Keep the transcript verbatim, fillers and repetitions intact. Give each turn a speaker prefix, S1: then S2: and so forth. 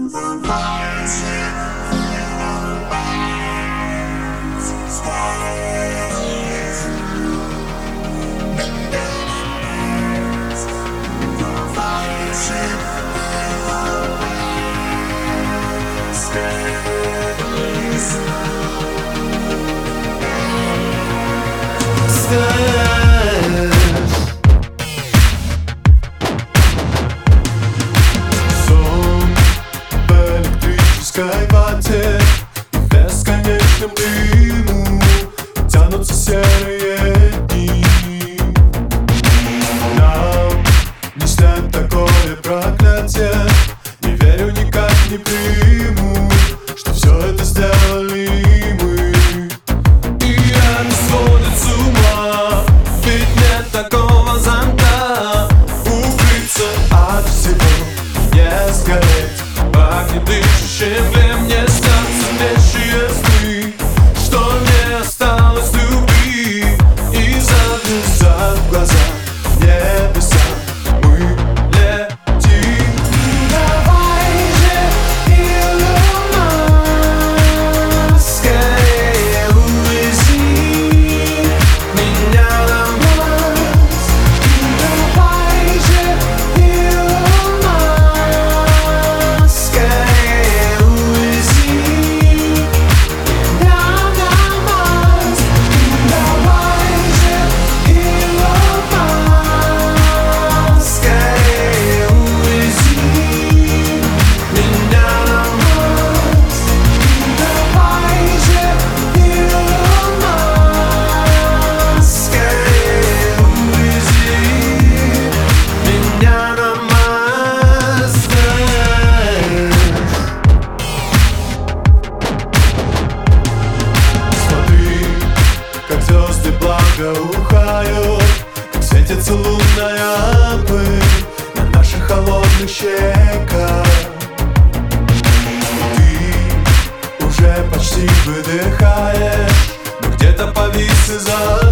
S1: Сон в электрической вате, в бесконечном дыму тянутся серые дни. Нам не снять такое проклятие, не верю, никак не приму, что все это сделали мы. И это сводит с ума, ведь нет такого зонта укрыться от всего, не сгореть в огнедышащем времени, снятся вещие сны, что не осталось любви, и завязав глаза небеса мы летим.
S2: Давай же, Илона, скорее увези меня домой. Давай же, Илона, скорее увези меня домой. Давай же, Илона, скорее увези меня домой. Давай же, Илона, скорее увези меня домой.
S1: Смотри, как звезды благоухают, как светится лунная пыль на наших холодных щеках. Ты уже почти выдыхаешь, но где-то повис и за